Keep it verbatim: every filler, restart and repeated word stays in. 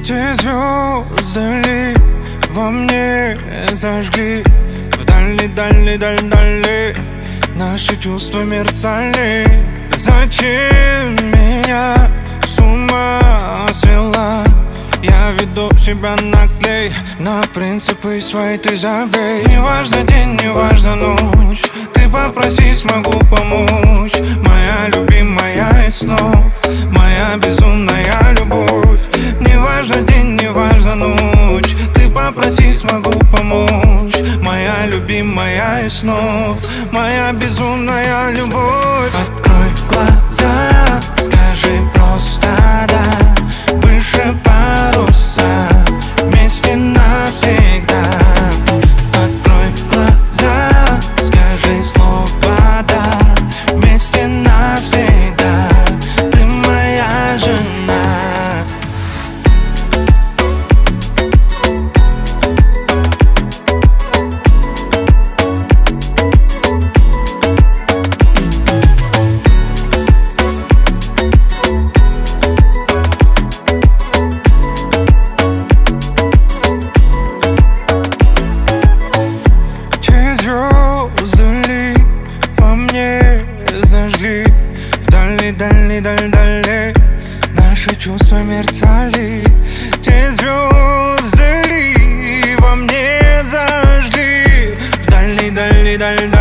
Те звезды ли во мне зажгли, вдали, дали, дали, дали наши чувства мерцали. Зачем меня с ума свела? Я веду себя наглей, на принципы свои ты забей. Не важно день, не важно ночь, ты попроси, смогу помочь. Моя любимая из снов, моя безумная любовь. Не важно день, не важно ночь, ты попроси, смогу помочь. Моя любимая из снов, моя безумная любовь. Открой глаза, скажи просто да, выше паруса, вместе навсегда. Открой глаза, скажи слово да, вместе навсегда. Ты моя жена. Вдали, дали, дали, дали наши чувства мерцали. Те звезды ли во мне зажгли, вдали, дали, дали,